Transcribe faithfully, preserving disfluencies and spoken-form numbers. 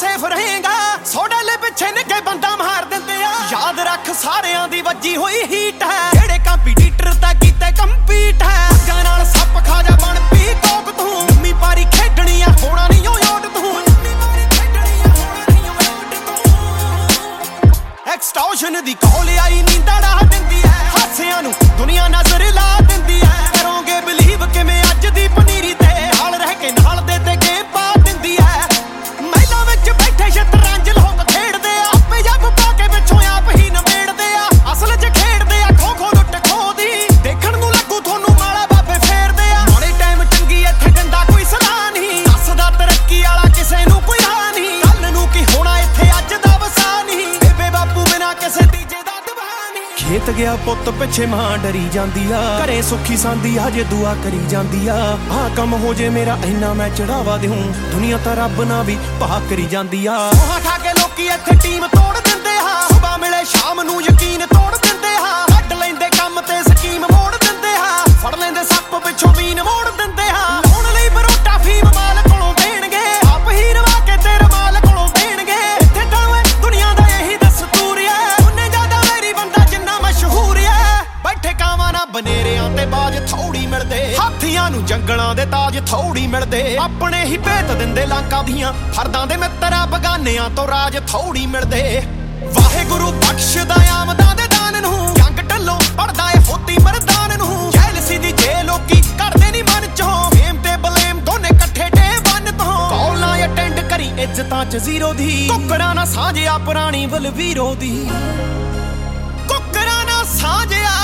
Safe ਰਹੇਗਾ। ਸੋਡਲੇ ਪਿੱਛੇ ਨਿੱਕੇ ਬੰਦਾ ਮਾਰ ਦਿੰਦੇ ਆ। ਯਾਦ ਰੱਖ ਸਾਰਿਆਂ ਦੀ ਵੱਜੀ ਹੋਈ ਹੀਟ ਹੈ। ਜਿਹੜੇ ਕੰਪੀਟੀਟਰ ਤਾਂ ਕੀਤੇ ਕੰਪੀਟ ਹੈ। ਅੱਗਾਂ ਨਾਲ ਸੱਪ ਖਾ ਜਾ ਬਣ ਪੀ ਕੋਕ ਤੂੰ। ਮੰਮੀ ਪਾਰੀ ਖੇਡਣੀ ਆ ਹੋਣਾ ਨਹੀਂ ਓ ਯੋਟ ਤੂੰ। ਐਕਸਟੋਸ਼ਨ ਦੀ ਕਾਲ ਆਈ ਨੀਂਦਾਂ ਡਾ ਦਿੰਦੀ ਐ। ਹਾਸਿਆਂ ਨੂੰ ਦੁਨੀਆ ਨਜ਼ਰ ਲਾ ਦਿੰਦੀ ਐ। ਕਰੋਗੇ ਬਲੀਵ ਕਿਵੇਂ ਅੱਜ ਦੀ ਪਨੀਰੀ ਤੇ ਨਾਲ ਰਹਿ ਕੇ ਨਾਲ ਦੇ ਤੇ ਗੇਮ ਪਾ ਦਿੰਦੀ ਐ। ਮਹਿਲਾਂ ਵਿੱਚ ਬੈਠੇ ਸ਼ਤਰੰਜ ਲੋਕ ਖੇਡਦੇ ਆ। ਆਪੇ ਜੱਬ ਪਾ ਕੇ ਪਿੱਛੋਂ ਆਪ ਹੀ ਨਵੇੜਦੇ ਆ। ਅਸਲ 'ਚ ਖੇਡਦੇ ਆ ਖੋ ਖੋ ਲੁੱਟ ਖੋ ਦੀ। ਦੇਖਣ ਨੂੰ ਲੱਗੂ ਤੁਹਾਨੂੰ ਮਾਲਾ ਬਾਬੇ ਫੇਰਦੇ ਆ। ਮਾੜੇ ਟਾਈਮ ਚੰਗੀ ਇੱਥੇ ਗੰਦਾ ਕੋਈ ਸਲਾਹ ਨਹੀਂ। ਦੱਸਦਾ ਤਰੱਕੀ ਵਾਲਾ ਕਿਸੇ ਨੂੰ ਕੋਈ ਆ ਨਹੀਂ। ਕੱਲ ਨੂੰ ਕੀ ਹੋਣਾ ਇੱਥੇ ਅੱਜ ਦਾ ਵਸਾ ਨਹੀਂ। ਬੇਬੇ ਬਾਪੂ ਬਿਨਾ ਕਿਸੇ ਤੀਜੇ ਦਾ ਦਬਾਅ ਨਹੀਂ। ਖੇਤ ਗਿਆ ਪੁੱਤ ਪਿੱਛੇ ਮਾਂ ਡਰੀ ਜਾਂਦੀ ਆ। ਘਰੇ ਸੁੱਖੀ ਸਾਂਦੀ ਆ ਜੇ ਦੁਆ ਕਰੀ ਜਾਂਦੀ ਆ। ਆਹ ਕੰਮ ਹੋ ਜੇ ਮੇਰਾ ਇੰਨਾ ਮੈਂ ਚੜਾਵਾ ਦੇਉਂ। ਦੁਨੀਆ ਤਾਂ ਰੱਬ ਨਾਲ ਵੀ ਭਾ ਕਰੀ ਜਾਂਦੀ ਆ। ਸੋਹਾ ਖਾ ਕੇ ਲੋਕੀ ਇੱਥੇ ਟੀਮ ਤੋੜ ਦਿੰਦੇ ਆ। ਸੁਬਾ ਮਿਲੇ ਸ਼ਾਮ ਨੂੰ ਯਕੀਨ ਤੋੜ ਦਿੰਦੇ ਆ। ਕੱਢ ਲੈਂਦੇ ਕੰਮ ਤੇ ਸਕੀਮ ਮੋੜ ਦਿੰਦੇ ਆ। ਫੜ ਲੈਂਦੇ ਸੱਪ ਪਿੱਛੋਂ ਮੀਨ ਮੋੜ ਦਿੰਦੇ ਆ। ਲਾਉਣ ਲਈ ਬਰੋਟਾ ਫੀਮ ਮਾਲ ਕੋਲੋਂ ਦੇਣਗੇ। ਆਪ ਹੀ ਰਵਾ ਕੇ ਤੇਰੇ ਮਾਲ ਕੋਲੋਂ ਦੇਣਗੇ। ਇੱਥੇ ਤਾਂ ਓਏ ਦੁਨੀਆ ਦਾ ਇਹੀ ਦਸਤੂਰ ਐ। ਉਹਨੇ ਜ਼ਿਆਦਾ ਮੇਰੀ ਬੰਦਾ ਜਿੰਨਾ ਮਸ਼ਹੂਰ ਐ। ਬੈਠੇ ਕਾਵਾਂ ਨਾ ਬਨੇਰਿਆਂ ਤੇ ਬਾਜ ਥੋੜੀ ਮਿਲਦੇ। ਹਾਥੀਆਂ ਨੂੰ ਜੰਗਲਾਂ ਦੇ ਤਾਜ ਥੋੜੀ ਮਿਲਦੇ। ਆਪਣੇ ਹੀ ਭੇਤ ਦਿੰਦੇ ਲਾਂਕਾਂ ਦੀਆਂ। ਫਰਦਾਂ ਦੇ ਮਿੱਤਰਾਂ ਬਗਾਨਿਆਂ ਤੋਂ ਰਾਜ ਥੋੜੀ ਮਿਲਦੇ। ਵਾਹਿਗੁਰੂ ਬਖਸ਼ਦਾ ਆਮਦਾਂ ਦੇ ਦਾਨ ਨੂੰ। ਜੰਗ ਢੱਲੋਂ ਪੜਦਾ ਏ ਹੋਤੀ ਮਰਦਾਨ ਨੂੰ। ਜੈਲਸੀ ਦੀ ਜੇ ਲੋਕੀ ਕਰਦੇ ਨੀ ਮਨ ਚੋਂ। ਫੇਮ ਤੇ ਬਲੇਮ ਦੋਨੇ ਇਕੱਠੇ ਡੇ ਬੰਨ ਤੋਂ। ਕਾਲ ਨਾ ਅਟੈਂਡ ਕਰੀ ਇੱਜ਼ਤਾਂ 'ਚ ਜ਼ੀਰੋ ਦੀ। ਕੁੱਕਰਾਂ ਨਾ ਸਾਂਝਿਆ ਪੁਰਾਣੀ ਬਲਵੀਰੋ ਦੀ। ਕੁੱਕਰਾਂ ਨਾ ਸਾਂਝਿਆ